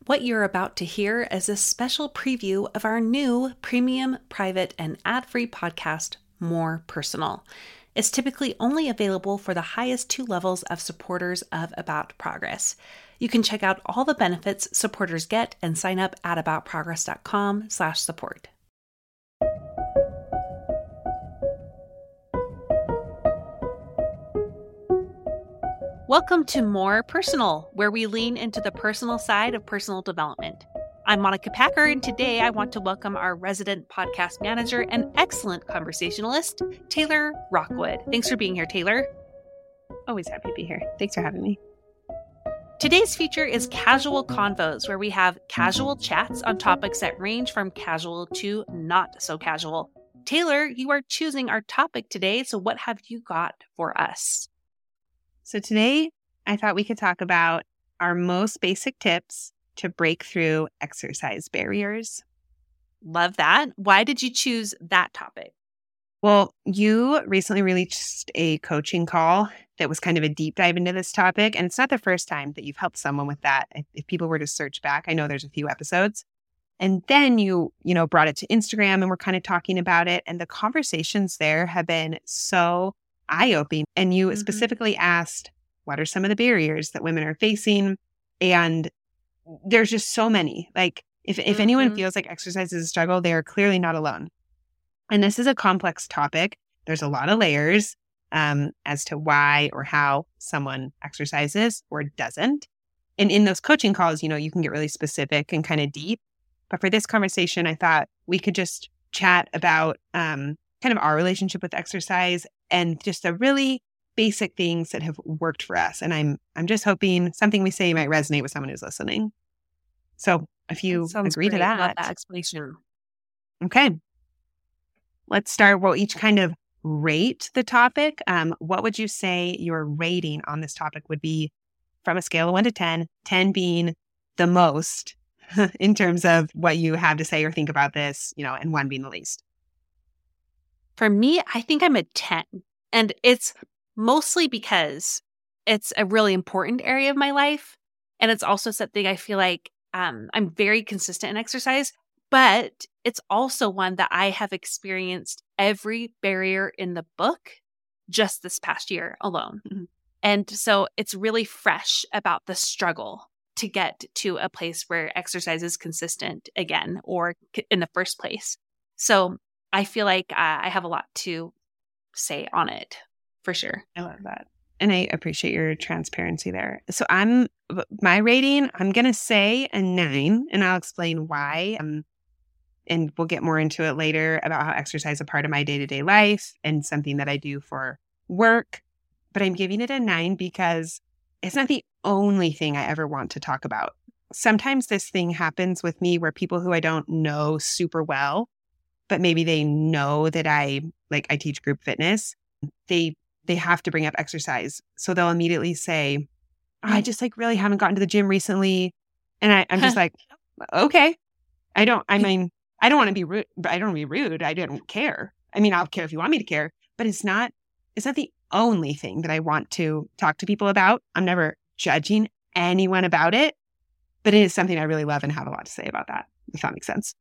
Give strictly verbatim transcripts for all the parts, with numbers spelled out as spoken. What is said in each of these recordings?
What you're about to hear is a special preview of our new premium, private, and ad-free podcast, More Personal. It's typically only available for the highest two levels of supporters of About Progress. You can check out all the benefits supporters get and sign up at aboutprogress.com slash support. Welcome to More Personal, where we lean into the personal side of personal development. I'm Monica Packer, and today I want to welcome our resident podcast manager and excellent conversationalist, Taylor Rockwood. Thanks for being here, Taylor. Always happy to be here. Thanks for having me. Today's feature is Casual Convos, where we have casual chats on topics that range from casual to not so casual. Taylor, you are choosing our topic today, so what have you got for us? So today, I thought we could talk about our most basic tips to break through exercise barriers. Love that. Why did you choose that topic? Well, you recently released a coaching call that was kind of a deep dive into this topic, and it's not the first time that you've helped someone with that. If, if people were to search back, I know there's a few episodes. And then you, you know, brought it to Instagram and we're kind of talking about it, and the conversations there have been so eye-opening. And you mm-hmm. specifically asked, what are some of the barriers that women are facing? And there's just so many. Like, if, if mm-hmm. anyone feels like exercise is a struggle, they are clearly not alone. And this is a complex topic. There's a lot of layers um, as to why or how someone exercises or doesn't. And in those coaching calls, you know, you can get really specific and kind of deep. But for this conversation, I thought we could just chat about um, kind of our relationship with exercise and just the really basic things that have worked for us. And I'm I'm just hoping something we say might resonate with someone who's listening. So if you agree great. to that. Love that explanation. Okay. Let's start. We'll each kind of rate the topic. Um, what would you say your rating on this topic would be from a scale of one to ten, ten being the most in terms of what you have to say or think about this, you know, and one being the least? For me, I think I'm a ten. And it's mostly because it's a really important area of my life. And it's also something I feel like um, I'm very consistent in exercise. But it's also one that I have experienced every barrier in the book just this past year alone. Mm-hmm. And so it's really fresh about the struggle to get to a place where exercise is consistent again, or in the first place. So I feel like uh, I have a lot to say on it, for sure. I love that. And I appreciate your transparency there. So I'm, my rating, I'm going to say a nine, and I'll explain why. Um, and we'll get more into it later about how exercise is a part of my day-to-day life and something that I do for work. But I'm giving it a nine because it's not the only thing I ever want to talk about. Sometimes this thing happens with me where people who I don't know super well, but maybe they know that I, like I teach group fitness, they they have to bring up exercise. So they'll immediately say, oh, I just like really haven't gotten to the gym recently. And I, I'm just like, okay. I don't, I mean, I don't want to be rude, but I don't want to be rude. I don't care. I mean, I'll care if you want me to care, but it's not, it's not the only thing that I want to talk to people about. I'm never judging anyone about it, but it is something I really love and have a lot to say about that, if that makes sense.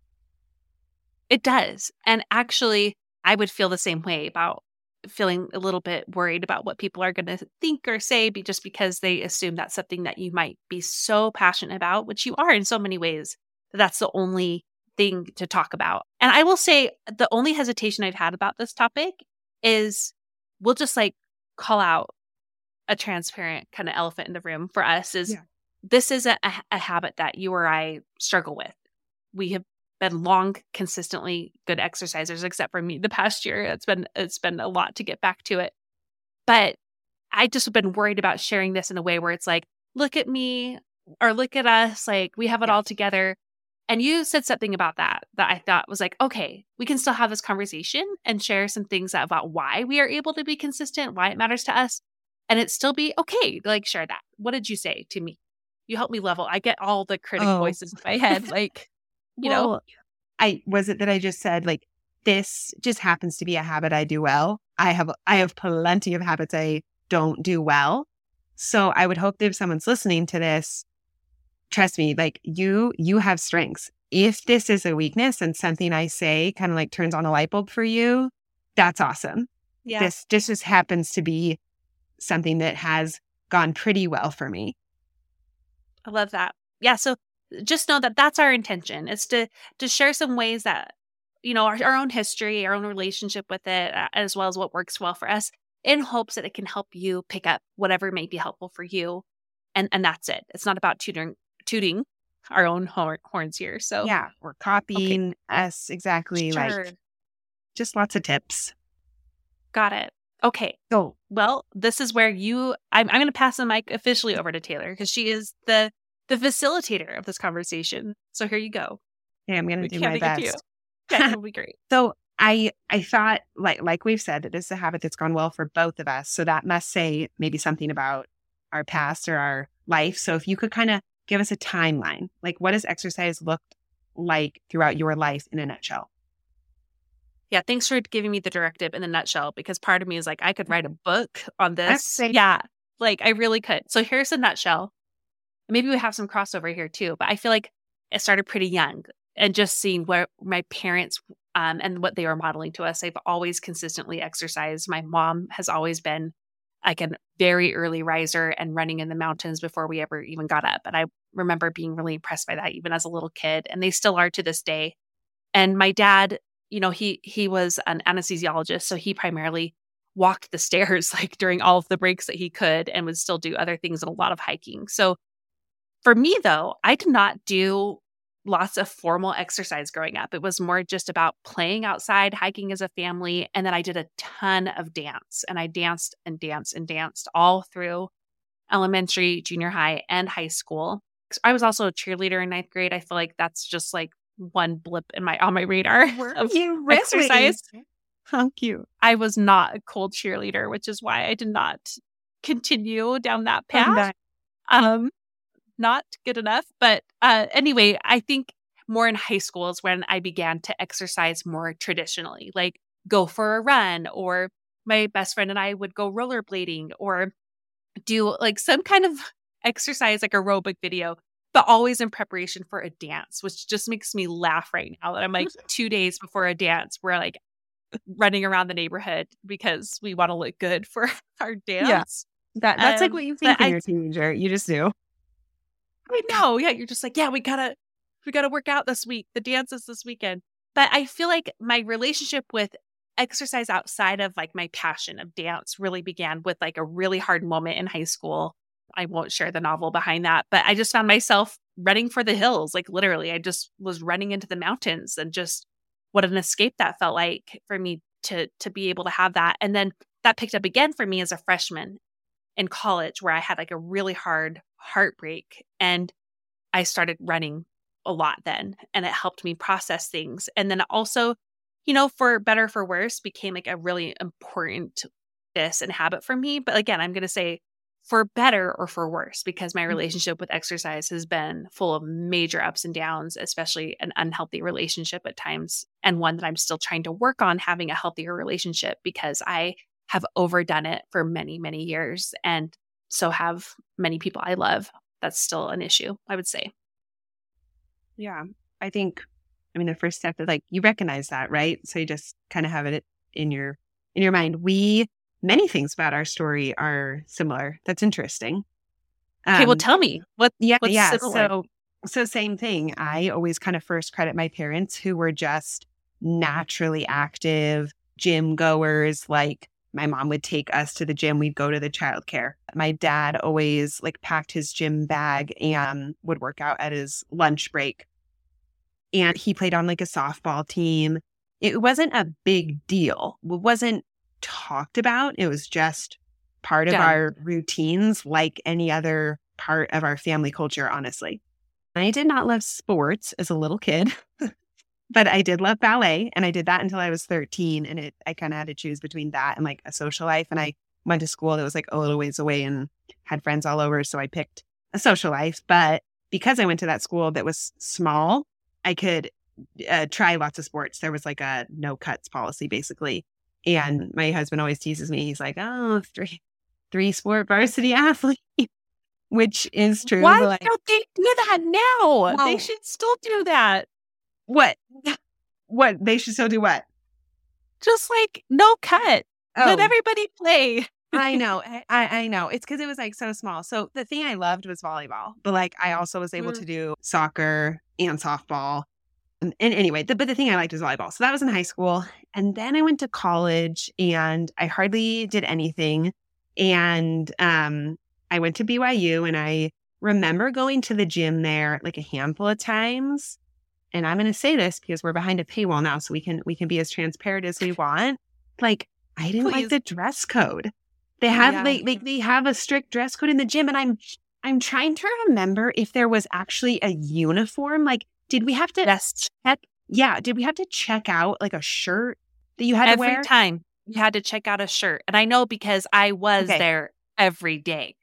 It does. And actually, I would feel the same way about feeling a little bit worried about what people are going to think or say be just because they assume that's something that you might be so passionate about, which you are in so many ways, that that's the only thing to talk about. And I will say the only hesitation I've had about this topic is we'll just like call out a transparent kind of elephant in the room for us is yeah. This is a, a habit that you or I struggle with. We have been long, consistently good exercisers, except for me the past year. It's been it's been a lot to get back to it. But I just have been worried about sharing this in a way where it's like, look at me or look at us, like we have it yeah. all together. And you said something about that that I thought was like, okay, we can still have this conversation and share some things about why we are able to be consistent, why it matters to us, and it still be okay to like share that. What did you say to me? You help me level. I get all the critic oh. voices in my head, like, you well, know. I was it that I just said like this just happens to be a habit I do well. I have I have plenty of habits I don't do well. So I would hope that if someone's listening to this, trust me, like you, you have strengths. If this is a weakness and something I say kind of like turns on a light bulb for you, that's awesome. Yeah. This, this just happens to be something that has gone pretty well for me. I love that. Yeah. So just know that that's our intention, is to, to share some ways that, you know, our, our own history, our own relationship with it, uh, as well as what works well for us, in hopes that it can help you pick up whatever may be helpful for you. And and that's it. It's not about tutoring, tooting our own hor- horns here. So Yeah, or copying okay. us exactly. Sure. Like just lots of tips. Got it. Okay. So Well, this is where you, I'm, I'm going to pass the mic officially over to Taylor, because she is the the facilitator of this conversation. So here you go. yeah, I'm going to We do can't my get to you. best. Yeah, it'll be great. So I I thought, like like we've said, that this is a habit that's gone well for both of us. So that must say maybe something about our past or our life. So if you could kind of give us a timeline, like what does exercise look like throughout your life in a nutshell? Yeah, thanks for giving me the directive in a nutshell, because part of me is like, I could write a book on I'd this. say- Yeah, like I really could. So here's a nutshell. Maybe we have some crossover here too, but I feel like it started pretty young, and just seeing where my parents um, and what they were modeling to us. They've always consistently exercised. My mom has always been like a very early riser and running in the mountains before we ever even got up. And I remember being really impressed by that even as a little kid, and they still are to this day. And my dad, you know, he he was an anesthesiologist, so he primarily walked the stairs like during all of the breaks that he could, and would still do other things and a lot of hiking. So for me, though, I did not do lots of formal exercise growing up. It was more just about playing outside, hiking as a family. And then I did a ton of dance, and I danced and danced and danced all through elementary, junior high, and high school. I was also a cheerleader in ninth grade. I feel like that's just like one blip in my on my radar of you exercise. How cute. I was not a cold cheerleader, which is why I did not continue down that path. Um, not good enough. But uh, anyway, I think more in high school is when I began to exercise more traditionally, like go for a run, or my best friend and I would go rollerblading, or do like some kind of exercise, like aerobic video, but always in preparation for a dance, which just makes me laugh right now that I'm like two days before a dance, we're like running around the neighborhood because we want to look good for our dance. Yeah, that, that's um, like what you think when I, you're a teenager. You just do. I know. Yeah. You're just like, yeah, we gotta, we gotta work out this week. The dance is this weekend. But I feel like my relationship with exercise outside of like my passion of dance really began with like a really hard moment in high school. I won't share the novel behind that, but I just found myself running for the hills. Like literally, I just was running into the mountains, and just what an escape that felt like for me to, to be able to have that. And then that picked up again for me as a freshman in college, where I had like a really hard heartbreak, and I started running a lot then, and it helped me process things. And then also, you know, for better, for worse, became like a really important this and habit for me. But again, I'm going to say for better or for worse, because my relationship with exercise has been full of major ups and downs, especially an unhealthy relationship at times, and one that I'm still trying to work on having a healthier relationship, because I have overdone it for many, many years. And so have many people I love. That's still an issue, I would say. Yeah. I think, I mean, the first step is like, you recognize that, right? So you just kind of have it in your, in your mind. We, many things about our story are similar. That's interesting. Um, Okay, well, tell me what. Yeah. what's Yeah. similar? So, so same thing. I always kind of first credit my parents, who were just naturally active gym goers. Like, my mom would take us to the gym. We'd go to the childcare. My dad always like packed his gym bag and would work out at his lunch break. And he played on like a softball team. It wasn't a big deal. It wasn't talked about. It was just part of Done. our routines, like any other part of our family culture, honestly. I did not love sports as a little kid. But I did love ballet, and I did that until I was thirteen. And it, I kind of had to choose between that and like a social life. And I went to school that was like a little ways away and had friends all over. So I picked a social life. But because I went to that school that was small, I could uh, try lots of sports. There was like a no cuts policy, basically. And my husband always teases me. He's like, oh, three, three sport varsity athlete. which is true. Why but, like, don't they do that now? Well- They should still do that. what? What? They should still do what? Just like no cut. Let Oh. everybody play. I know. I, I I know. It's because it was like so small. So the thing I loved was volleyball, but like I also was able Mm. to do soccer and softball. And, and anyway, the, but the thing I liked was volleyball. So that was in high school. And then I went to college and I hardly did anything. And um, I went to B Y U and I remember going to the gym there like a handful of times. And I'm going to say this because we're behind a paywall now, so we can we can be as transparent as we want. Like, I didn't like Please. the dress code. They have Yeah. like, like they have a strict dress code in the gym, and I'm I'm trying to remember if there was actually a uniform. Like, did we have to Yes. check? Yeah, did we have to check out like a shirt that you had to Every wear? time you had to check out a shirt. And I know because I was Okay. there every day.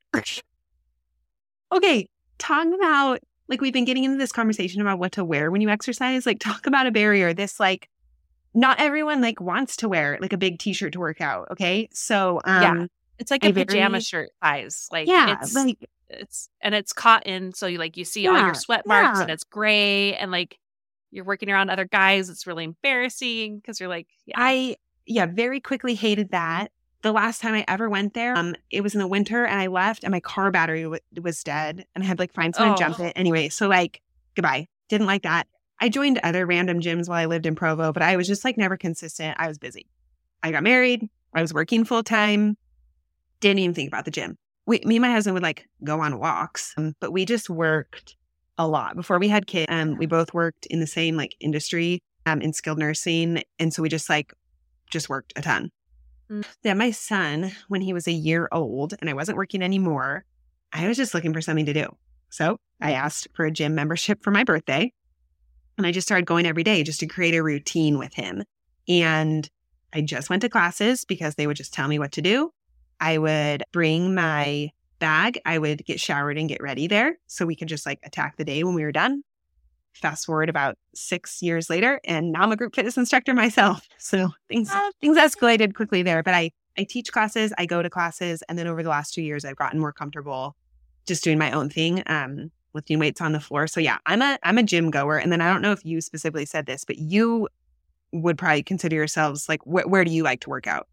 Okay, talk about like we've been getting into this conversation about what to wear when you exercise. Like, talk about a barrier. This like not everyone like wants to wear like a big t-shirt to work out. Okay, so um, Yeah. It's like a a pajama very- shirt size. Like yeah, it's like it's and it's cotton, so you like you see all Yeah, your sweat marks yeah. and it's gray and like you're working around other guys. It's really embarrassing because you're like, yeah. I yeah very quickly hated that. The last time I ever went there, um, it was in the winter, and I left, and my car battery w- was dead, and I had to like find someone to jump Oh. it anyway. So like, goodbye. Didn't like that. I joined other random gyms while I lived in Provo, but I was just like never consistent. I was busy. I got married. I was working full time. Didn't even think about the gym. We, me and my husband would like go on walks, um, but we just worked a lot before we had kids. Um, we both worked in the same like industry, um, in skilled nursing, and so we just like just worked a ton. Mm. Then my son, when he was a year old and I wasn't working anymore, I was just looking for something to do. So I asked for a gym membership for my birthday, and I just started going every day just to create a routine with him. And I just went to classes because they would just tell me what to do. I would bring my bag. I would get showered and get ready there so we could just like attack the day when we were done. Fast forward about six years later, and now I'm a group fitness instructor myself. So things Oh. things escalated quickly there. But I I teach classes, I go to classes, and then over the last two years, I've gotten more comfortable just doing my own thing, um, lifting weights on the floor. So yeah, I'm a I'm a gym goer. And then I don't know if you specifically said this, but you would probably consider yourselves like wh- where do you like to work out?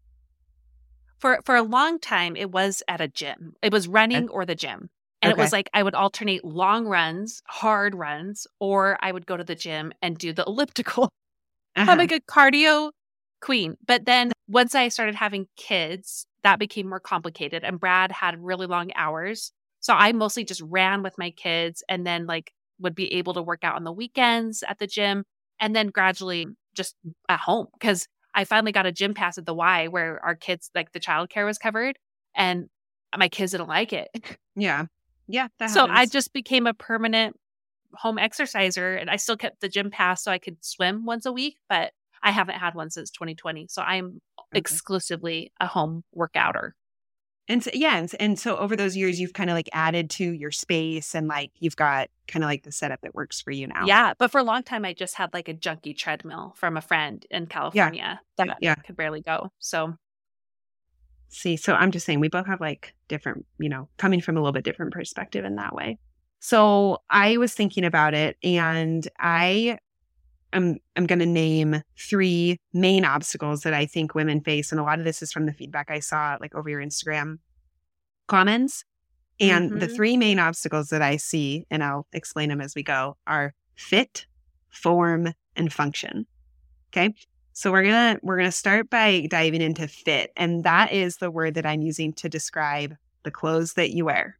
For for a long time, it was at a gym. It was running or the gym. And it was Okay. like I would alternate long runs, hard runs, or I would go to the gym and do the elliptical. Uh-huh. I'm like a cardio queen. But then once I started having kids, that became more complicated. And Brad had really long hours. So I mostly just ran with my kids and then like would be able to work out on the weekends at the gym and then gradually just at home because I finally got a gym pass at the Y where our kids, like the childcare was covered and my kids didn't like it. Yeah. Yeah. That So I happens. just became a permanent home exerciser and I still kept the gym pass so I could swim once a week, but I haven't had one since twenty twenty. So I'm Okay. exclusively a home workouter. And so, yeah. And, and so over those years, you've kind of like added to your space and like you've got kind of like the setup that works for you now. Yeah. But for a long time, I just had like a junky treadmill from a friend in California that Yeah. could barely go. So See, so I'm just saying we both have like different, you know, coming from a little bit different perspective in that way. So I was thinking about it and I am I'm going to name three main obstacles that I think women face. And a lot of this is from the feedback I saw like over your Instagram comments. And the Mhm. three main obstacles that I see, and I'll explain them as we go, are fit, form, and function. Okay. So we're going to we're going to start by diving into fit, and that is the word that I'm using to describe the clothes that you wear.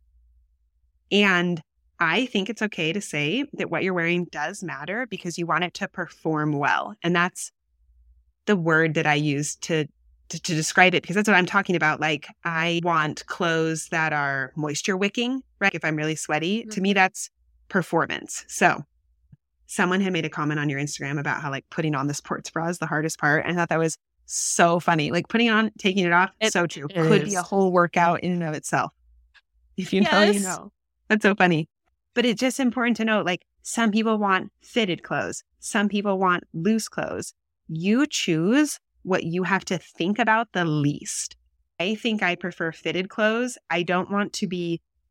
And I think it's okay to say that what you're wearing does matter because you want it to perform well. And that's the word that I use to to, to describe it because that's what I'm talking about. Like I want clothes that are moisture wicking, right? If I'm really sweaty, to me, that's performance. So someone had made a comment on your Instagram about how like putting on the sports bra is the hardest part. And I thought that was so funny. Like putting it on, taking it off, It so true. is. Could be a whole workout in and of itself. If you know, you Yes. know. That's so funny. But it's just important to note, like some people want fitted clothes. Some people want loose clothes. You choose what you have to think about the least. I think I prefer fitted clothes. I don't want to be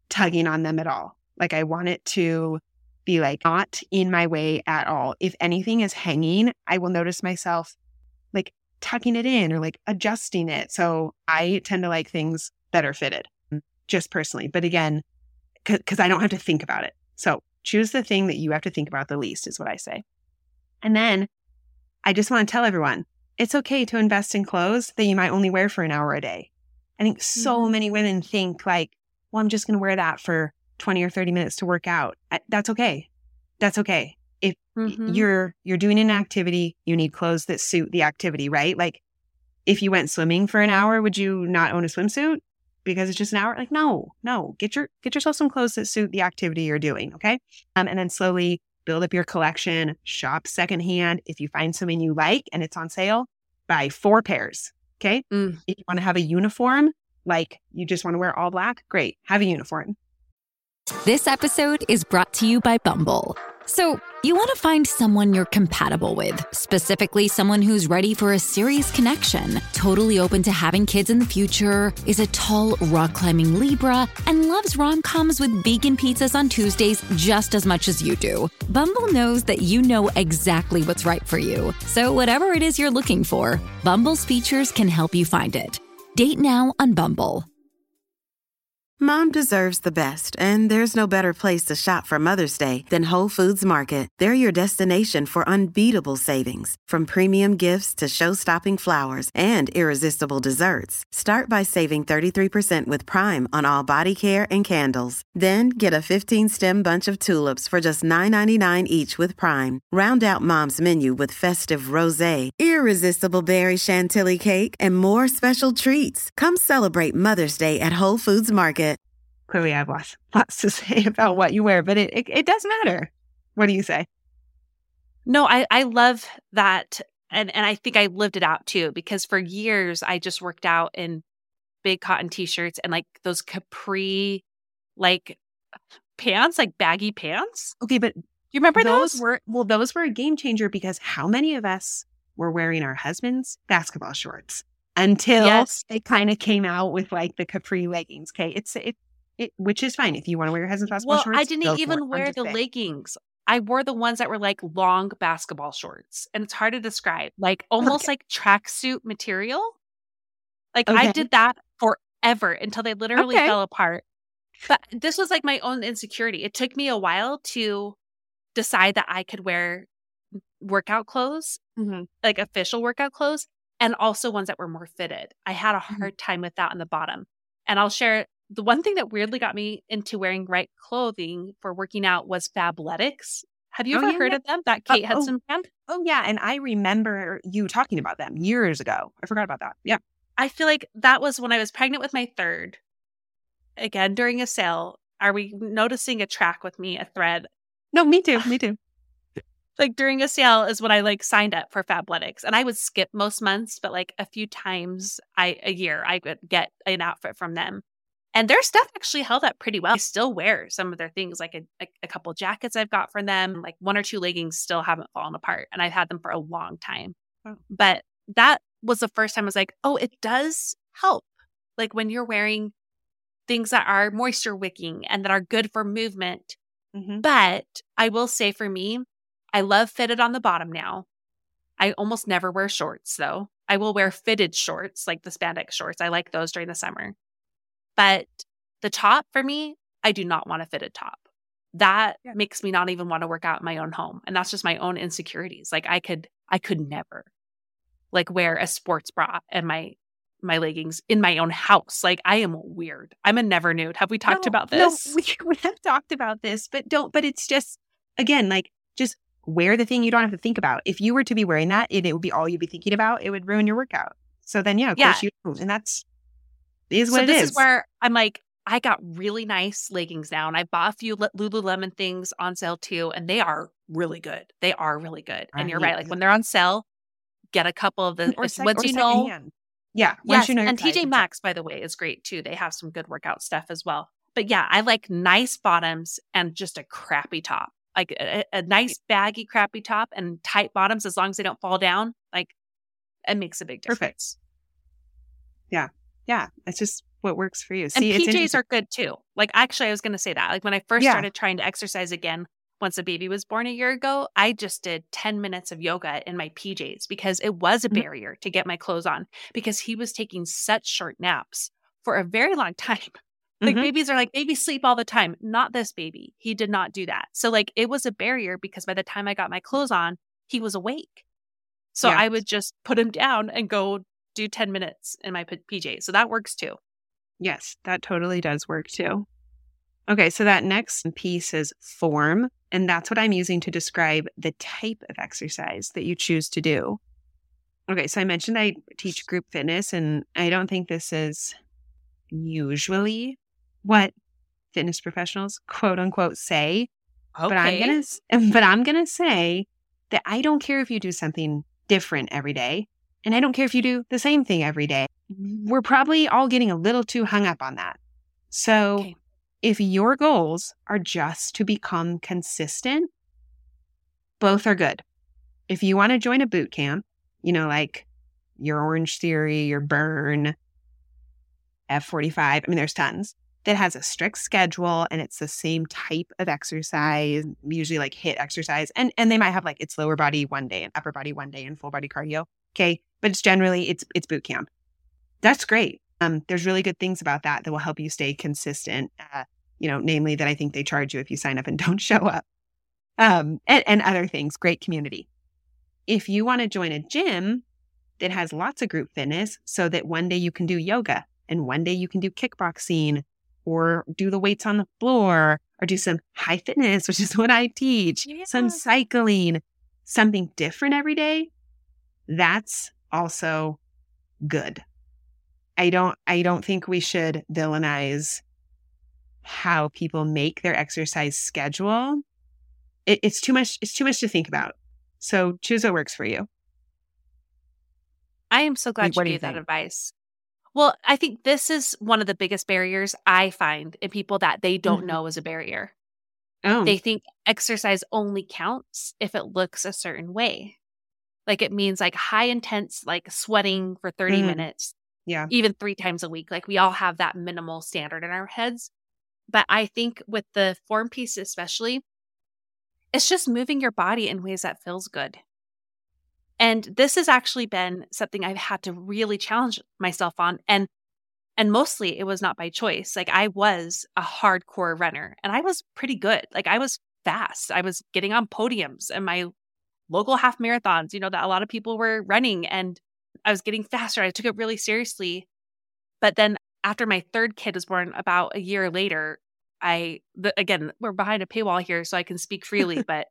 tugging on them at all. Like I want it to be like not in my way at all. If anything is hanging, I will notice myself like tucking it in or like adjusting it. So I tend to like things that are fitted, just personally. But again, because I don't have to think about it. So choose the thing that you have to think about the least is what I say. And then I just want to tell everyone, it's okay to invest in clothes that you might only wear for an hour a day. I think so Mhm. many women think like, well, I'm just going to wear that for twenty or thirty minutes to work out. I, that's okay. That's okay. If Mhm. you're you're doing an activity, you need clothes that suit the activity, right? Like if you went swimming for an hour, would you not own a swimsuit because it's just an hour? Like, no, no. Get your get yourself some clothes that suit the activity you're doing, okay? Um, and then slowly build up your collection, shop secondhand. If you find something you like and it's on sale, buy four pairs, okay? Mm. If you want to have a uniform, like you just want to wear all black, great, have a uniform. This episode is brought to you by Bumble. So, you want to find someone you're compatible with, specifically someone who's ready for a serious connection, totally open to having kids in the future, is a tall, rock-climbing Libra, and loves rom-coms with vegan pizzas on Tuesdays just as much as you do. Bumble knows that you know exactly what's right for you. So, whatever it is you're looking for, Bumble's features can help you find it. Date now on Bumble. Mom deserves the best, and there's no better place to shop for Mother's Day than Whole Foods Market. They're your destination for unbeatable savings, from premium gifts to show-stopping flowers and irresistible desserts. Start by saving thirty-three percent with Prime on all body care and candles. Then get a fifteen-stem bunch of tulips for just nine ninety-nine each with Prime. Round out Mom's menu with festive rosé, irresistible berry chantilly cake, and more special treats. Come celebrate Mother's Day at Whole Foods Market. Clearly, I have lots, lots to say about what you wear, but it, it it does matter. What do you say? No, I, I love that. And, and I think I lived it out too, because for years I just worked out in big cotton t-shirts and like those capri, like pants, like baggy pants. Okay, but Do you remember those those? were, well, those were a game changer because how many of us were wearing our husband's basketball shorts until Yes. they kind of came out with like the capri leggings? Okay, it's it. It, which is fine if you want to wear your husband's basketball Well, shorts. I didn't go for it. even I'm wear just the saying. leggings. I wore the ones that were like long basketball shorts, and it's hard to describe, like almost Okay. like tracksuit material. Like Okay. I did that forever until they literally Okay. fell apart. But this was like my own insecurity. It took me a while to decide that I could wear workout clothes, Mhm. like official workout clothes, and also ones that were more fitted. I had a Mhm. hard time with that on the bottom. And I'll share the one thing that weirdly got me into wearing right clothing for working out was Fabletics. Have you Oh, ever yeah, heard yeah. of them? That Uh, Kate oh. Hudson brand? Oh, yeah. And I remember you talking about them years ago. I forgot about that. Yeah. I feel like that was when I was pregnant with my third. Again, during a sale. Are we noticing a track with me, a thread? No, me too. Me too. Like during a sale is when I like signed up for Fabletics, and I would skip most months, but like a few times I a year I would get an outfit from them, and their stuff actually held up pretty well. I still wear some of their things, like a, a, a couple jackets I've got from them, like one or two leggings still haven't fallen apart, and I've had them for a long time. Oh. But that was the first time I was like, oh, it does help. Like when you're wearing things that are moisture wicking and that are good for movement. Mhm. But I will say for me, I love fitted on the bottom now. I almost never wear shorts though. I will wear fitted shorts, like the spandex shorts. I like those during the summer. But the top for me, I do not want a fitted top. That Yeah. makes me not even want to work out in my own home. And that's just my own insecurities. Like I could, I could never like wear a sports bra and my my leggings in my own house. Like I am weird. I'm a never nude. Have we talked No, about no, this? we, we have talked about this, but don't, but it's just, again, like just wear the thing you don't have to think about. If you were to be wearing that, it, it would be all you'd be thinking about. It would ruin your workout. So then, yeah, of Yeah. course you don't. And that's, is what So it this is. is where I'm like, I got really nice leggings now, and I bought a few Lu- Lululemon things on sale too, and they are really good. They are really good. And you're Right. right. Like when they're on sale, get a couple of the or it's- sec- once or you know. secondhand. Yeah. Once Yes, you know your and size, T J exactly. Maxx, by the way, is great too. They have some good workout stuff as well. But yeah, I like nice bottoms and just a crappy top, like a, a nice baggy crappy top and tight bottoms. As long as they don't fall down, like it makes a big difference. Perfect. Yeah. Yeah. It's just, what works for you. And See, it's P Js interesting. are good too. Like, actually, I was going to say that. Like, when I first Yeah. started trying to exercise again, once a baby was born a year ago, I just did ten minutes of yoga in my P Js because it was a Mhm. barrier to get my clothes on because he was taking such short naps for a very long time. Like, Mhm. babies are like, babies sleep all the time. Not this baby. He did not do that. So, like, it was a barrier because by the time I got my clothes on, he was awake. So Yeah. I would just put him down and go do ten minutes in my P- PJs. So that works too. Yes, that totally does work too. Okay, so that next piece is form, and that's what I'm using to describe the type of exercise that you choose to do. Okay, so I mentioned I teach group fitness, and I don't think this is usually what fitness professionals quote unquote say, but I'm Okay. gonna s- but I'm gonna say that I don't care if you do something different every day, and I don't care if you do the same thing every day. We're probably all getting a little too hung up on that. So Okay. if your goals are just to become consistent, both are good. If you want to join a boot camp, you know, like your Orange Theory, your Burn, F forty-five, I mean, there's tons that has a strict schedule and it's the same type of exercise, usually like HIIT exercise. And, and they might have like it's lower body one day and upper body one day and full body cardio. Okay. But it's generally, it's, it's boot camp. That's great. Um, there's really good things about that that will help you stay consistent. Uh, you know, namely that I think they charge you if you sign up and don't show up. Um, and, and other things, great community. If you want to join a gym that has lots of group fitness so that one day you can do yoga and one day you can do kickboxing or do the weights on the floor or do some high fitness, which is what I teach, Yeah. some cycling, something different every day, that's also good. I don't I don't think we should villainize how people make their exercise schedule. It, it's too much, it's too much to think about. So choose what works for you. I am so glad Like, you what do you gave that think? advice. Well, I think this is one of the biggest barriers I find in people that they don't Mhm. know is a barrier. Oh, They think exercise only counts if it looks a certain way. Like, it means like high intense, like sweating for thirty Mhm. minutes, yeah. even three times a week. Like, we all have that minimal standard in our heads. But I think with the form piece, especially, it's just moving your body in ways that feels good. And this has actually been something I've had to really challenge myself on. And and mostly it was not by choice. Like, I was a hardcore runner and I was pretty good. Like, I was fast. I was getting on podiums in my local half marathons, you know, that a lot of people were running, and I was getting faster. I took it really seriously. But then after my third kid was born about a year later, I, the, again, we're behind a paywall here, so I can speak freely, but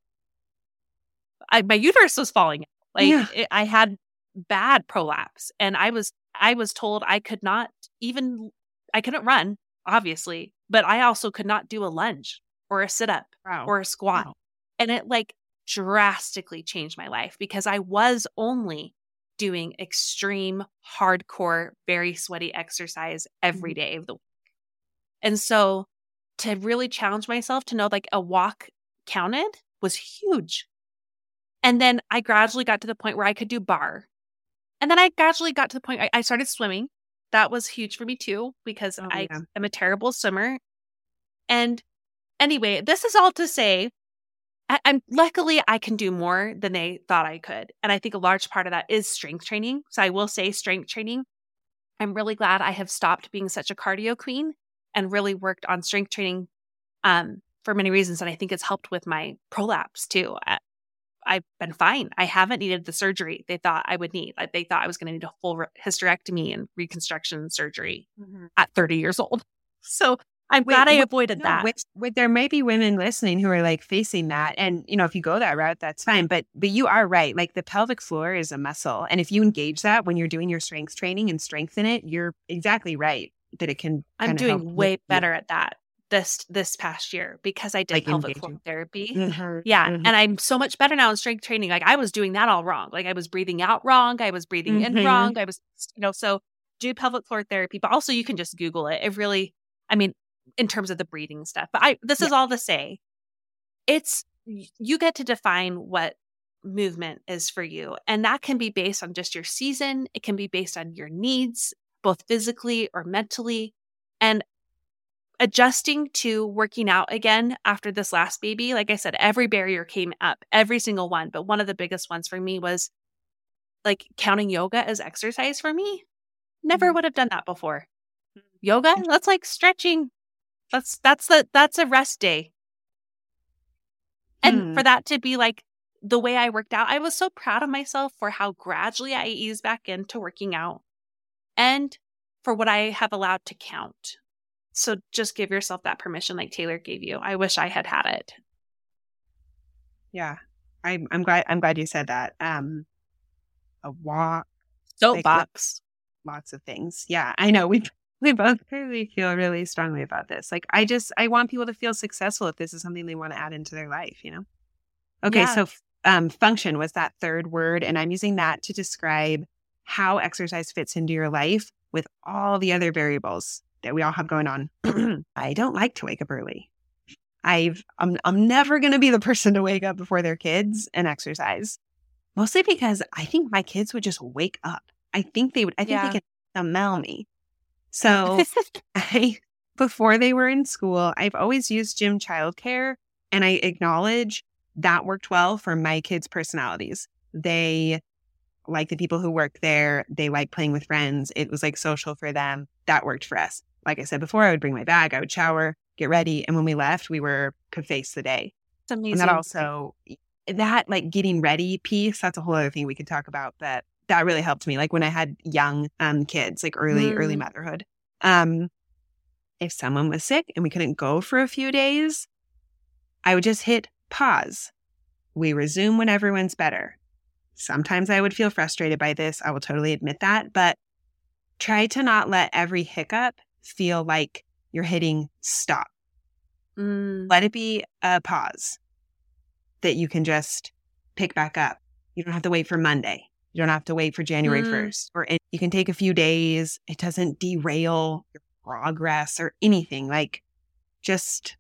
I, my uterus was falling out. Like, Yeah. it, I had bad prolapse, and I was, I was told I could not even, I couldn't run, obviously, but I also could not do a lunge or a sit up Wow. or a squat. Wow. And it like drastically changed my life because I was only doing extreme, hardcore, very sweaty exercise every Mhm. day of the week. And so to really challenge myself to know like a walk counted was huge. And then I gradually got to the point where I could do bar. And then I gradually got to the point I, I started swimming. That was huge for me too, because Oh, I yeah. am a terrible swimmer. And anyway, this is all to say, I, I'm luckily I can do more than they thought I could. And I think a large part of that is strength training. So I will say strength training. I'm really glad I have stopped being such a cardio queen and really worked on strength training um, for many reasons. And I think it's helped with my prolapse too. I, I've been fine. I haven't needed the surgery they thought I would need. Like, they thought I was going to need a full re- hysterectomy and reconstruction surgery Mhm. at thirty years old. So I'm Wait, glad I wait, avoided no, that. wait, wait, there may be women listening who are like facing that. And, you know, if you go that route, that's fine. But, but you are right. Like, the pelvic floor is a muscle. And if you engage that when you're doing your strength training and strengthen it, you're exactly right that it can I'm kind of help doing with way you, better at that this this past year because I did like pelvic floor engaging. therapy. Mhm, Yeah. mhm, And I'm so much better now in strength training. Like, I was doing that all wrong. Like, I was breathing out wrong. I was breathing in mhm. wrong. I was, you know, so do pelvic floor therapy, but also you can just Google it. It really, I mean, in terms of the breathing stuff, but I, this Yeah. is all to say, it's, you get to define what movement is for you. And that can be based on just your season. It can be based on your needs, both physically or mentally. And adjusting to working out again after this last baby, like I said, every barrier came up, every single one. But one of the biggest ones for me was like counting yoga as exercise for me. Never would have done that before. Yoga, that's like stretching. That's that's the that's a rest day. And Hmm. for that to be like the way I worked out, I was so proud of myself for how gradually I eased back into working out and for what I have allowed to count. So just give yourself that permission like Taylor gave you. I wish I had had it. Yeah. I'm I'm glad I'm glad you said that. Um a walk, Soapbox. like, lots of things. Yeah, I know. We we both really feel really strongly about this. Like I just I want people to feel successful if this is something they want to add into their life, you know? Okay, Yeah. so um function was that third word, and I'm using that to describe how exercise fits into your life with all the other variables that we all have going on. I don't like to wake up early. I've I'm I'm never going to be the person to wake up before their kids and exercise. Mostly because I think my kids would just wake up. I think they would I think Yeah. they could smell me. So I before they were in school, I've always used gym childcare, and I acknowledge that worked well for my kids' personalities. They like the people who work there. They like playing with friends. It was like social for them. That worked for us. Like I said before, I would bring my bag, I would shower, get ready. And when we left, we were could face the day. It's amazing. And that also, that like getting ready piece, that's a whole other thing we could talk about. But that really helped me. Like when I had young um kids, like early, early Mm. motherhood. Um, if someone was sick and we couldn't go for a few days, I would just hit pause. We resume when everyone's better. Sometimes I would feel frustrated by this. I will totally admit that. But try to not let every hiccup feel like you're hitting stop. Mm. Let it be a pause that you can just pick back up. You don't have to wait for Monday. You don't have to wait for January Mm. first. Or it, you can take a few days. It doesn't derail your progress or anything. Like just,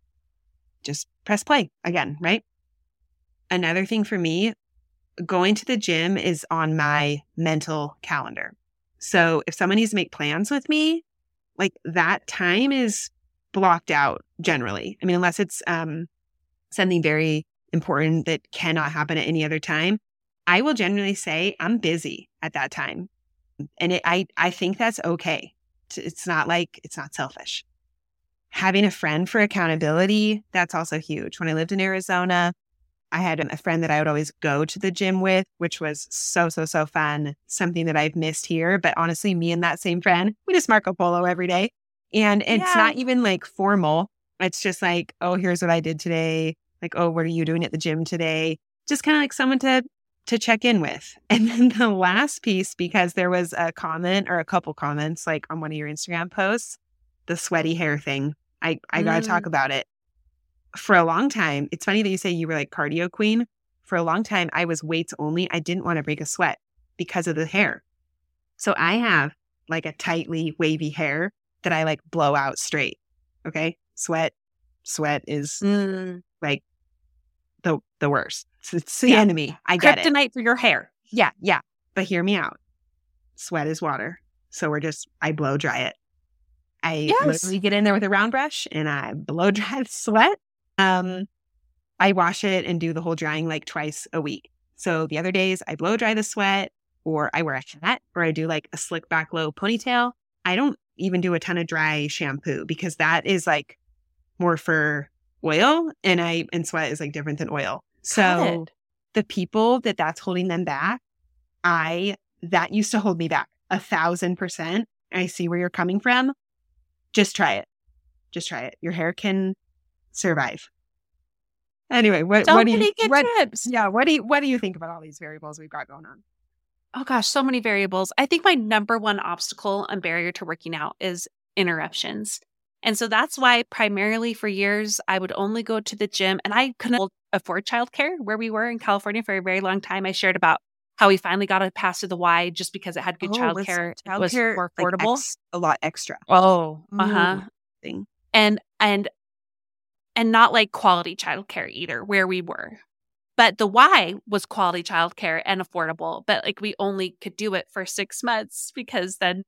just press play again, right? Another thing for me, going to the gym is on my mental calendar. So if someone needs to make plans with me, like that time is blocked out generally. I mean, unless it's um, something very important that cannot happen at any other time, I will generally say I'm busy at that time. And it, I, I think that's okay. It's not like, it's not selfish. Having a friend for accountability, that's also huge. When I lived in Arizona, I had a friend that I would always go to the gym with, which was so, so, so fun. Something that I've missed here. But honestly, me and that same friend, we just Marco Polo every day. And it's Yeah. not even like formal. It's just like, oh, here's what I did today. Like, oh, what are you doing at the gym today? Just kind of like someone to to check in with. And then the last piece, because there was a comment or a couple comments like on one of your Instagram posts, the sweaty hair thing. I, I got to Mm. talk about it. For a long time, it's funny that you say you were like cardio queen. For a long time, I was weights only. I didn't want to break a sweat because of the hair. So I have like a tightly wavy hair that I like blow out straight. Okay. Sweat, sweat is Mm. like the the worst. It's, it's the Yeah. enemy. I get it. Kryptonite for your hair. Yeah. Yeah. But hear me out. Sweat is water. So we're just, I blow dry it. I Yes. literally get in there with a round brush and I blow dry the sweat. Um, I wash it and do the whole drying like twice a week. So the other days I blow dry the sweat, or I wear a hat, or I do like a slick back low ponytail. I don't even do a ton of dry shampoo because that is like more for oil, and I and sweat is like different than oil. So Got it. the people that that's holding them back, I that used to hold me back a thousand percent. I see where you're coming from. Just try it. Just try it. Your hair can survive. Anyway, what So what do you many good what, tips. yeah, what do you what do you think about all these variables we've got going on? Oh gosh, so many variables. I think my number one obstacle and barrier to working out is interruptions. And so that's why primarily for years, I would only go to the gym, and I couldn't afford childcare where we were in California for a very long time. I shared about how we finally got a pass to the Y just because it had good Oh, was childcare. It was childcare, more like, affordable. ex- a lot extra. Oh, uh-huh. Thing. And, and, and not like quality childcare either where we were. But the Y was quality childcare and affordable, but like we only could do it for six months because then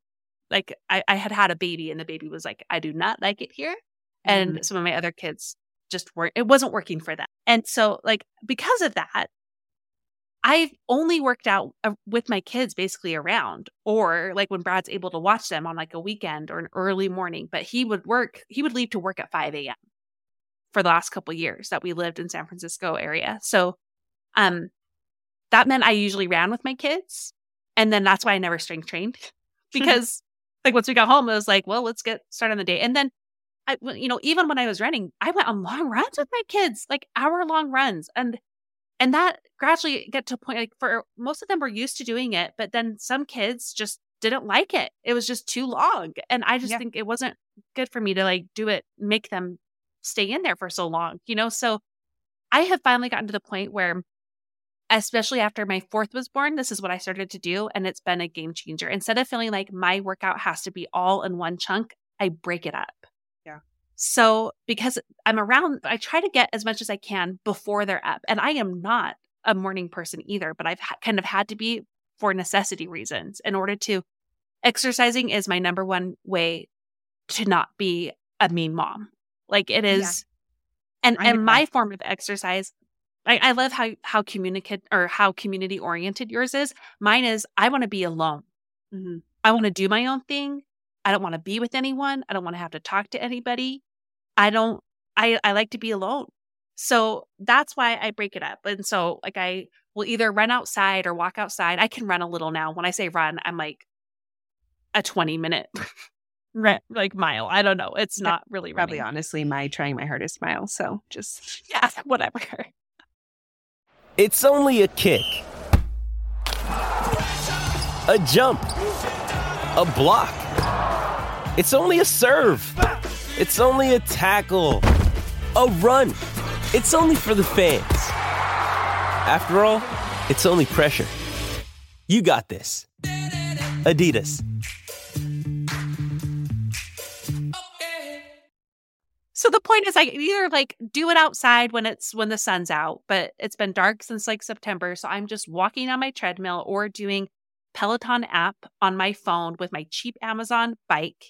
like I, I had had a baby and the baby was like, I do not like it here. And Mhm. some of my other kids just weren't, it wasn't working for them. And so like, because of that, I've only worked out uh, with my kids basically around, or like when Brad's able to watch them on like a weekend or an early morning, but he would work, he would leave to work at five a.m. for the last couple of years that we lived in San Francisco area. So um, that meant I usually ran with my kids. And then that's why I never strength trained because like once we got home, it was like, well, let's get started on the day. And then I, you know, even when I was running, I went on long runs with my kids, like hour long runs. And And that gradually get to a point, like for most of them were used to doing it, but then some kids just didn't like it. It was just too long. And I just Yeah. think it wasn't good for me to like do it, make them stay in there for so long, you know? So I have finally gotten to the point where, especially after my fourth was born, this is what I started to do. And it's been a game changer. Instead of feeling like my workout has to be all in one chunk, I break it up. Yeah. So because I'm around, I try to get as much as I can before they're up. And I am not a morning person either, but I've ha- kind of had to be for necessity reasons in order to, exercising is my number one way to not be a mean mom. Like it is. And, I get and my that. form of exercise, I, I love how, how communicate or how community oriented yours is. Mine is, I want to be alone. Mhm. I want to do my own thing. I don't want to be with anyone. I don't want to have to talk to anybody. I don't, I, I like to be alone. So that's why I break it up. And so like I will either run outside or walk outside. I can run a little now. When I say run, I'm like a twenty minute run, like mile. I don't know. It's not really Probably running. honestly my trying my hardest mile. So just Yeah, whatever. It's only a kick, a jump, a block. It's only a serve. It's only a tackle, a run. It's only for the fans. After all, it's only pressure. You got this. Adidas. So the point is I can either like do it outside when it's when the sun's out, but it's been dark since like September. So I'm just walking on my treadmill or doing Peloton app on my phone with my cheap Amazon bike.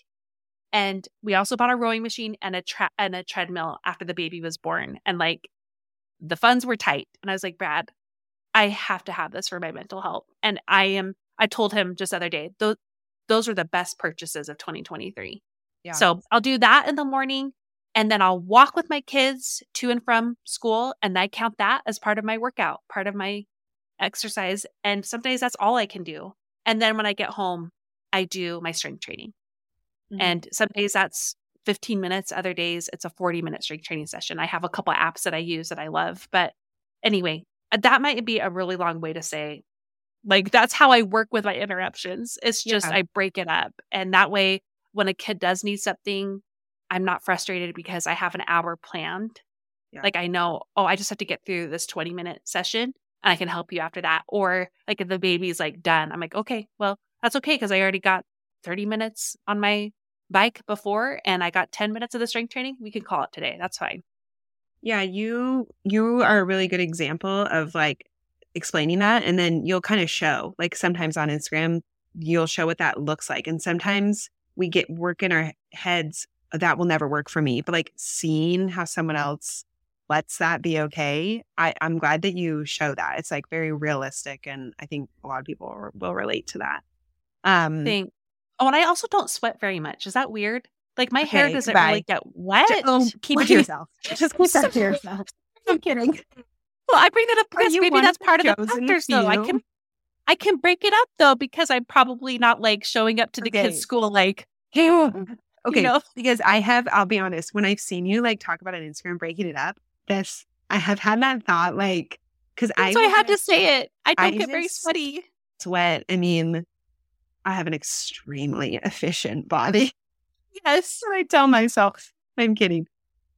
And we also bought a rowing machine and a tra- and a treadmill after the baby was born. And like the funds were tight. And I was like, Brad, I have to have this for my mental health. And I am, I told him just the other day, those, those are the best purchases of twenty twenty-three. Yeah. So I'll do that in the morning. And then I'll walk with my kids to and from school. And I count that as part of my workout, part of my exercise. And some days that's all I can do. And then when I get home, I do my strength training. Mhm. And some days that's fifteen minutes. Other days it's a forty minute strength training session. I have a couple apps that I use that I love. But anyway, that might be a really long way to say, like, that's how I work with my interruptions. It's just, Yeah. I break it up. And that way, when a kid does need something, I'm not frustrated because I have an hour planned. Yeah. Like I know, oh, I just have to get through this twenty minute session and I can help you after that. Or like if the baby's like done, I'm like, okay, well, that's okay because I already got thirty minutes on my bike before and I got ten minutes of the strength training. We can call it today. That's fine. Yeah, you you are a really good example of like explaining that, and then you'll kind of show like sometimes on Instagram you'll show what that looks like, and sometimes we get work in our heads that will never work for me, but like seeing how someone else lets that be okay, I, I'm glad that you show that. It's like very realistic, and I think a lot of people will, will relate to that. Um, Thing. Oh, and I also don't sweat very much. Is that weird? Like my hair Okay, doesn't goodbye. really get wet. Just- oh, keep it to yourself. Just keep that to yourself. I'm kidding. Well, I bring that up Are because you maybe one that's of the part of the chosen factors, though. I few? can, I can break it up though because I'm probably not like showing up to the Okay. kids' school like, Hey, okay, know? because I have, I'll be honest, when I've seen you like talk about on Instagram breaking it up, this I have had that thought like because I so I had to just say it. I don't I get very just- sweaty. sweat. I mean, I have an extremely efficient body. Yes. And I tell myself, I'm kidding.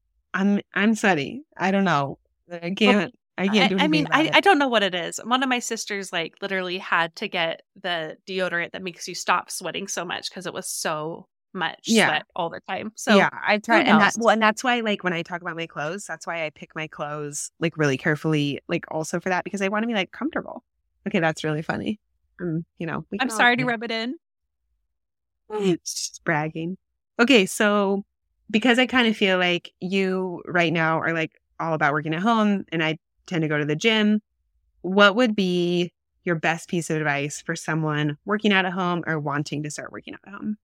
I'm I'm sweaty. I don't know. I can't. I can't do anything I, I mean, about I, it. I don't know what it is. One of my sisters like literally had to get the deodorant that makes you stop sweating so much because it was so much Yeah. sweat all the time. So yeah, I try, and that knows? well, and that's why, like, when I talk about my clothes, that's why I pick my clothes like really carefully, like, also for that because I want to be like comfortable. Okay, that's really funny. Um, you know, we I'm can all- sorry to rub it in. Just bragging. Okay, so because I kind of feel like you right now are like all about working at home and I tend to go to the gym, what would be your best piece of advice for someone working out at home or wanting to start working out at home?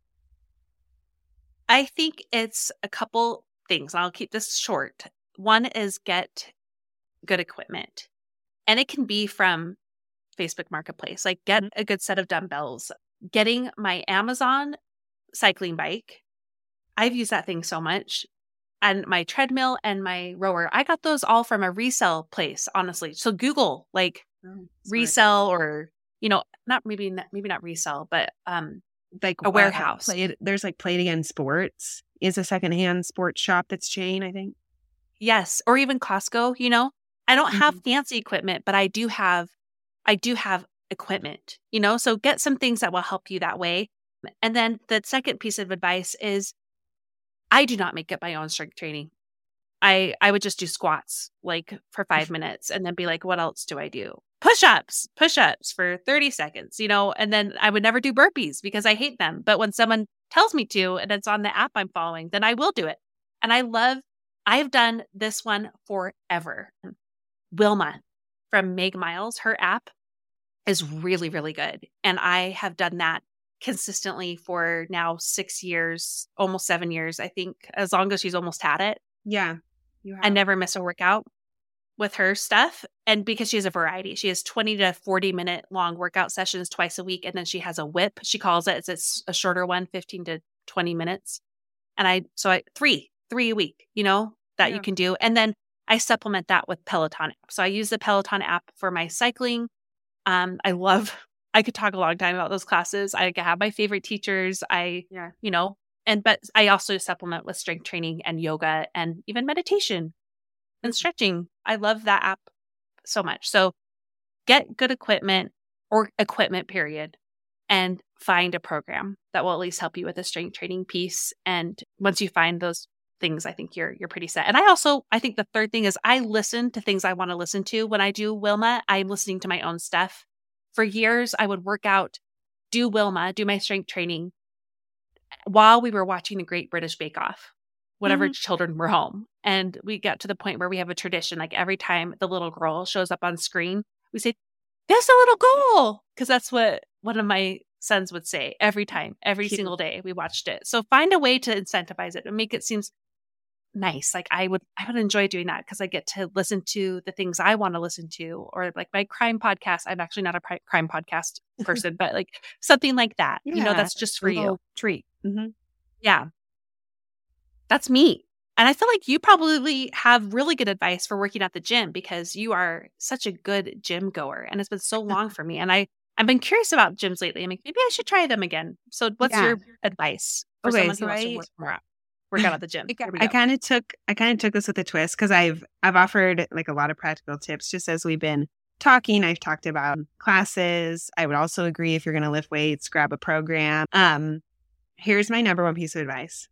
I think it's a couple things. I'll keep this short. One is get good equipment. And it can be from Facebook Marketplace. Like get a good set of dumbbells. Getting my Amazon cycling bike. I've used that thing so much. And my treadmill and my rower. I got those all from a resale place, honestly. So Google like Oh, resell or, you know, not maybe not, maybe not resell, but um like a warehouse. Play, there's like Play It Again Sports is a secondhand sports shop that's chain, I think. Yes. Or even Costco, you know, I don't have Mm-hmm. fancy equipment, but I do have, I do have equipment, you know, so get some things that will help you that way. And then the second piece of advice is I do not make up my own strength training. I, I would just do squats like for five minutes and then be like, what else do I do? Push-ups, push-ups for thirty seconds, you know, and then I would never do burpees because I hate them. But when someone tells me to, and it's on the app I'm following, then I will do it. And I love, I've done this one forever. Wilma from Meg Miles, her app is really, really good. And I have done that consistently for now six years, almost seven years, I think, as long as she's almost had it. Yeah. You have. I never miss a workout with her stuff. And because she has a variety, she has twenty to forty minute long workout sessions twice a week. And then she has a whip, she calls it. It's a shorter one, fifteen to twenty minutes. And I, so I, three, three a week, you know, that Yeah. you can do. And then I supplement that with Peloton app. So I use the Peloton app for my cycling. Um, I love, I could talk a long time about those classes. I have my favorite teachers. I, Yeah. you know, and, but I also supplement with strength training and yoga and even meditation and stretching. I love that app so much. So get good equipment or equipment period and find a program that will at least help you with the strength training piece. And once you find those things, I think you're, you're pretty set. And I also, I think the third thing is I listen to things I want to listen to. When I do Wilma, I'm listening to my own stuff. For years, I would work out, do Wilma, do my strength training while we were watching the Great British Bake Off, whenever Mhm. children were home. And we got to the point where we have a tradition, like every time the little girl shows up on screen, we say, there's a little girl. Because that's what one of my sons would say every time, every Cute. single day we watched it. So find a way to incentivize it and make it seem nice. Like I would, I would enjoy doing that because I get to listen to the things I want to listen to, or like my crime podcast. I'm actually not a pri- crime podcast person, but like something like that, you know, Yeah, that's just for you. Little treat. Mm-hmm. Yeah. That's me. And I feel like you probably have really good advice for working at the gym because you are such a good gym goer. And it's been so long for me. And I, I've been curious about gyms lately. I'm like, maybe I should try them again. So what's Yeah. your advice for Okay, someone so who wants I- to work, more out, work out at the gym? I, Here we I go. kind of took I kind of took this with a twist because I've I've offered like a lot of practical tips just as we've been talking. I've talked about classes. I would also agree if you're going to lift weights, grab a program. Um, here's my number one piece of advice.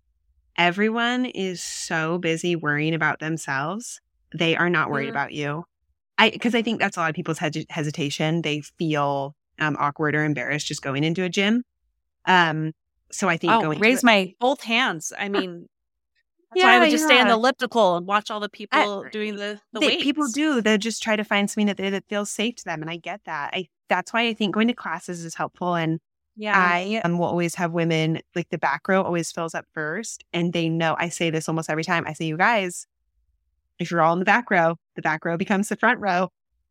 Everyone is so busy worrying about themselves. They are not worried Mhm. about you. I because I think that's a lot of people's hed- hesitation. They feel um, awkward or embarrassed just going into a gym. Um, so I think Oh, going raise to, my both hands. I mean, that's why I Yeah, would just stay on the yeah. elliptical and watch all the people doing the, the they, weights. people do. They'll just try to find something that, they, that feels safe to them. And I get that. I That's why I think going to classes is helpful. And Yeah. I um, will always have women, like the back row always fills up first. And they know, I say this almost every time. I say, you guys, if you're all in the back row, the back row becomes the front row.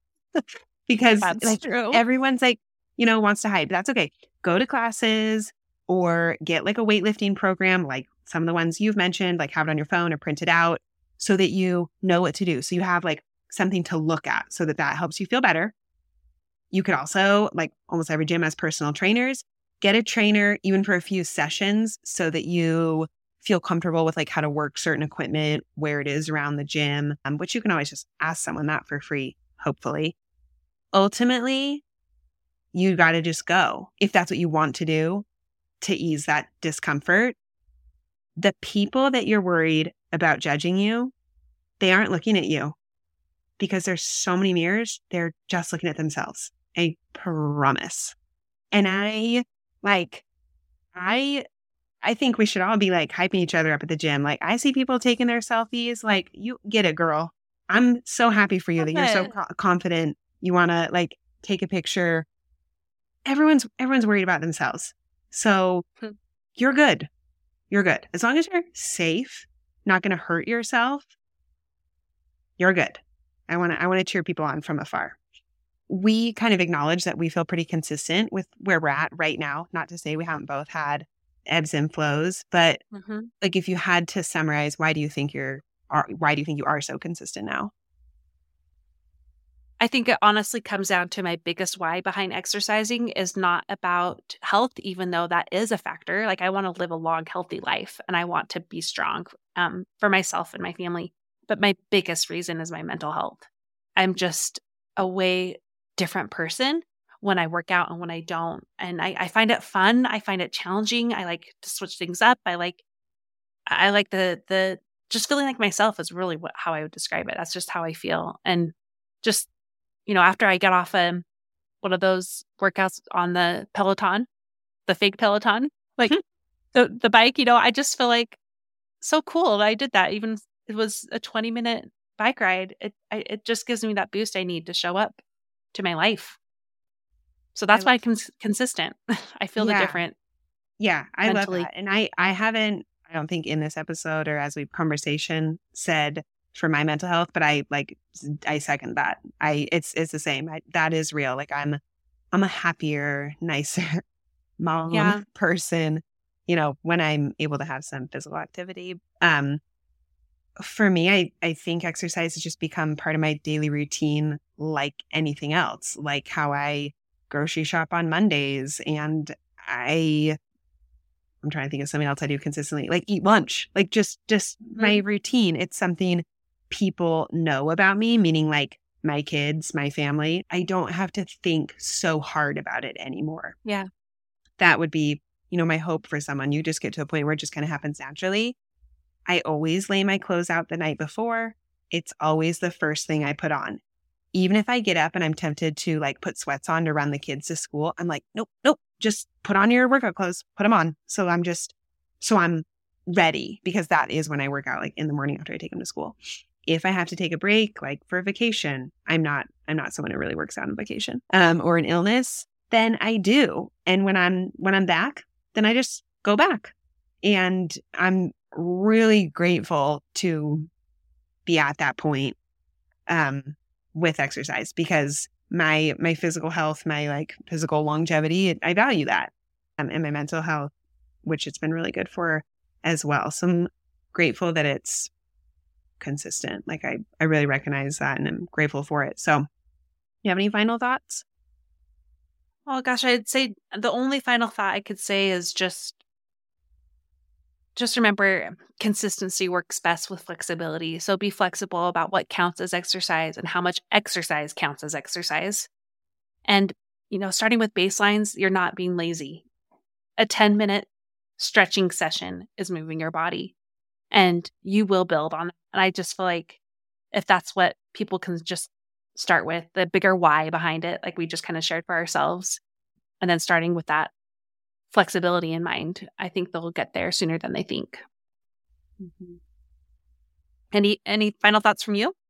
Because That's like true. everyone's like, you know, wants to hide. But that's okay. Go to classes or get like a weightlifting program, like some of the ones you've mentioned, like have it on your phone or print it out so that you know what to do. So you have like something to look at so that that helps you feel better. You could also, like almost every gym has personal trainers, get a trainer even for a few sessions so that you feel comfortable with like how to work certain equipment, where it is around the gym, um, which you can always just ask someone that for free, hopefully. Ultimately, you got to just go if that's what you want to do to ease that discomfort. The people that you're worried about judging you, they aren't looking at you because there's so many mirrors. They're just looking at themselves. I promise. And I like, I I think we should all be like hyping each other up at the gym. Like I see people taking their selfies. Like you get it, girl. I'm so happy for you that you're so co- confident. You want to like take a picture. Everyone's everyone's worried about themselves. So you're good. You're good. As long as you're safe, not going to hurt yourself, you're good. I want to I want to cheer people on from afar. We kind of acknowledge that we feel pretty consistent with where we're at right now. Not to say we haven't both had ebbs and flows, but Mm-hmm. like if you had to summarize, why do you think you're are why do you think you are so consistent now? I think it honestly comes down to my biggest why behind exercising is not about health, even though that is a factor. Like I want to live a long, healthy life and I want to be strong um, for myself and my family. But my biggest reason is my mental health. I'm just a way different person when I work out and when I don't. And I, I find it fun. I find it challenging. I like to switch things up. I like, I like the, the, just feeling like myself is really what, how I would describe it. That's just how I feel. And just, you know, after I get off um, one of those workouts on the Peloton, the fake Peloton, like the, the bike, you know, I just feel like so cool that I did that. Even if it was a twenty minute bike ride. It, I, it just gives me that boost I need to show up to my life. So that's why I'm cons- consistent. I feel Yeah. the different. Yeah, I Mentally. love that. And I, I haven't, I don't think in this episode or as we've conversation said for my mental health, but I like, I second that. I, it's, it's the same. I, that is real. Like I'm, I'm a happier, nicer mom Yeah. person, you know, when I'm able to have some physical activity. Um, for me, I, I think exercise has just become part of my daily routine, like anything else, like how I grocery shop on Mondays and I, I'm trying to think of something else I do consistently, like eat lunch, like just, just my routine. It's something people know about me, meaning like my kids, my family. I don't have to think so hard about it anymore. Yeah. That would be, you know, my hope for someone. You just get to a point where it just kind of happens naturally. I always lay my clothes out the night before. It's always the first thing I put on. Even if I get up and I'm tempted to like put sweats on to run the kids to school, I'm like, nope, nope, just put on your workout clothes, put them on. So I'm just, so I'm ready because that is when I work out, like in the morning after I take them to school. If I have to take a break, like for a vacation, I'm not, I'm not someone who really works out on vacation, um, or an illness, then I do. And when I'm, when I'm back, then I just go back. And I'm really grateful to be at that point, um, with exercise because my, my physical health, my like physical longevity, I value that, um, and my mental health, which it's been really good for as well. So I'm grateful that it's consistent. Like I, I really recognize that and I'm grateful for it. So you have any final thoughts? Oh gosh, I'd say the only final thought I could say is just just remember consistency works best with flexibility. So be flexible about what counts as exercise and how much exercise counts as exercise. And, you know, starting with baselines, you're not being lazy. A ten minute stretching session is moving your body and you will build on it. And I just feel like if that's what people can just start with, the bigger why behind it, like we just kind of shared for ourselves, and then starting with that flexibility in mind, I think they'll get there sooner than they think. Mm-hmm. Any any final thoughts from you?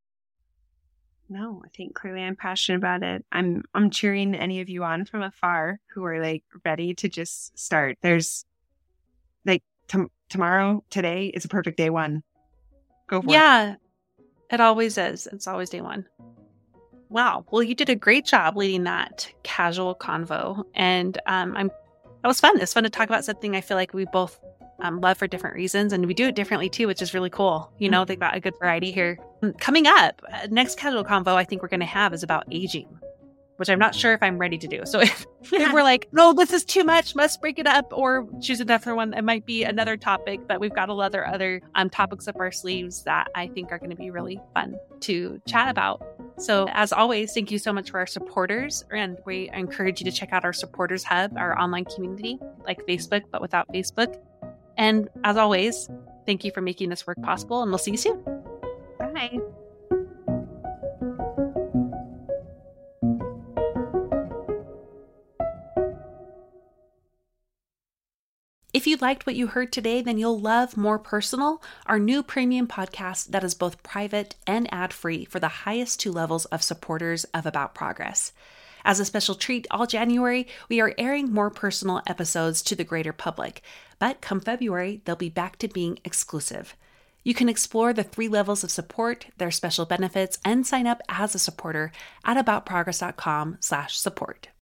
No, I think clearly I'm passionate about it. I'm I'm cheering any of you on from afar who are like ready to just start. There's like t- tomorrow, today is a perfect day one. Go for yeah, it. Yeah, it always is. It's always day one. Wow. Well, you did a great job leading that casual convo, and um, I'm. That was fun. It's fun to talk about something I feel like we both um, love for different reasons, and we do it differently too, which is really cool. You know, they've got a good variety here. Coming up, uh, next casual convo I think we're going to have is about aging, which I'm not sure if I'm ready to do. So if, if we're like, no, this is too much, must break it up, or choose another one, it might be another topic. But we've got a lot of other um, topics up our sleeves that I think are going to be really fun to chat about. So as always, thank you so much for our supporters. And we encourage you to check out our supporters hub, our online community, like Facebook, but without Facebook. And as always, thank you for making this work possible. And we'll see you soon. Bye. If you liked what you heard today, then you'll love More Personal, our new premium podcast that is both private and ad-free for the highest two levels of supporters of About Progress. As a special treat, all January, we are airing More Personal episodes to the greater public, but come February, they'll be back to being exclusive. You can explore the three levels of support, their special benefits, and sign up as a supporter at aboutprogress.com slash support.